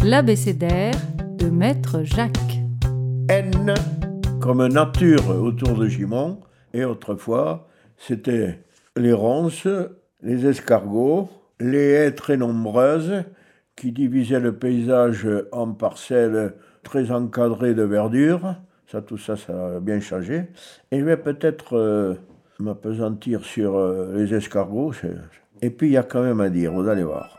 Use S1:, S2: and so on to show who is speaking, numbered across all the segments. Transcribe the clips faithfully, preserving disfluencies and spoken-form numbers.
S1: L'abécédaire de Maître Jacques.
S2: N comme nature autour de Gimont, et autrefois c'était les ronces, les escargots, les haies très nombreuses qui divisaient le paysage en parcelles très encadrées de verdure. Ça, tout ça, ça a bien changé. Et je vais peut-être euh, m'appesantir sur euh, les escargots. Et puis il y a quand même à dire, vous allez voir.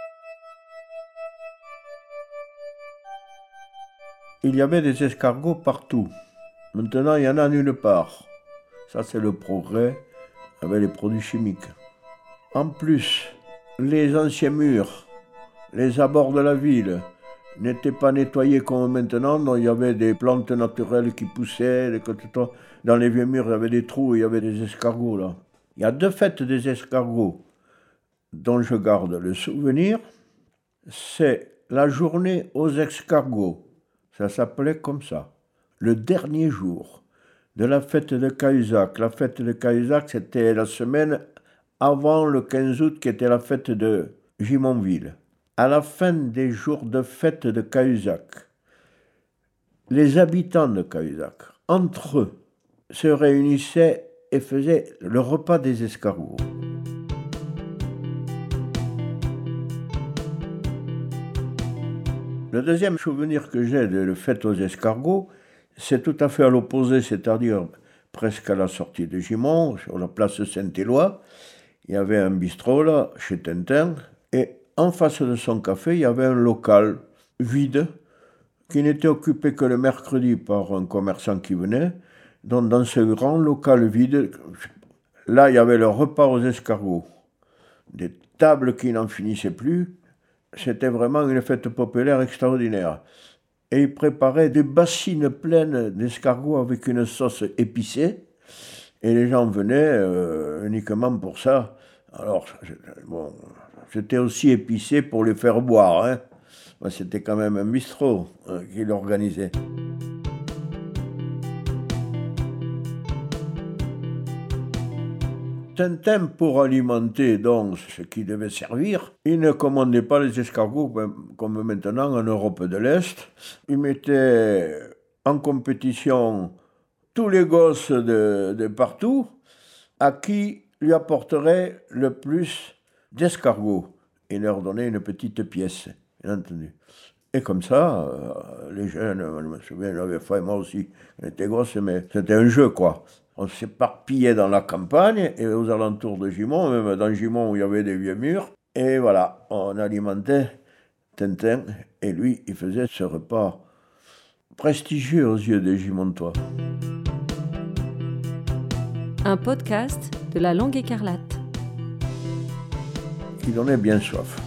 S2: Il y avait des escargots partout. Maintenant, il n'y en a nulle part. Ça, c'est le progrès avec les produits chimiques. En plus, les anciens murs, les abords de la ville, n'étaient pas nettoyés comme maintenant. Donc, il y avait des plantes naturelles qui poussaient. Dans les vieux murs, il y avait des trous, il y avait des escargots là. Il y a deux fêtes des escargots dont je garde le souvenir. C'est la journée aux escargots. Ça s'appelait comme ça. Le dernier jour de la fête de Cahuzac. La fête de Cahuzac, c'était la semaine avant le quinze août, qui était la fête de Gimontville. À la fin des jours de fête de Cahuzac, les habitants de Cahuzac, entre eux, se réunissaient et faisaient le repas des escargots. Le deuxième souvenir que j'ai de la fête aux escargots, c'est tout à fait à l'opposé, c'est-à-dire presque à la sortie de Gimont, sur la place Saint-Éloi. Il y avait un bistrot là, chez Tintin, et en face de son café, il y avait un local vide, qui n'était occupé que le mercredi par un commerçant qui venait. Donc dans ce grand local vide, là, il y avait le repas aux escargots. Des tables qui n'en finissaient plus. C'était vraiment une fête populaire extraordinaire. Et ils préparaient des bassines pleines d'escargots avec une sauce épicée. Et les gens venaient euh, uniquement pour ça. Alors, bon, c'était aussi épicé pour les faire boire. Hein. C'était quand même un bistrot hein, qui l'organisait. Tintin, pour alimenter donc ce qui devait servir, il ne commandait pas les escargots comme maintenant en Europe de l'Est. Il mettait en compétition tous les gosses de, de partout à qui lui apporterait le plus d'escargots. Il leur donnait une petite pièce, bien entendu. Et comme ça, euh, les jeunes, je me souviens, j'avais faim, moi aussi, on était grosses, mais c'était un jeu, quoi. On s'éparpillait dans la campagne et aux alentours de Gimont, même dans Gimont où il y avait des vieux murs. Et voilà, on alimentait Tintin et lui, il faisait ce repas prestigieux aux yeux des Gimontois.
S1: Un podcast de la Langue écarlate.
S2: Qui donnait bien soif.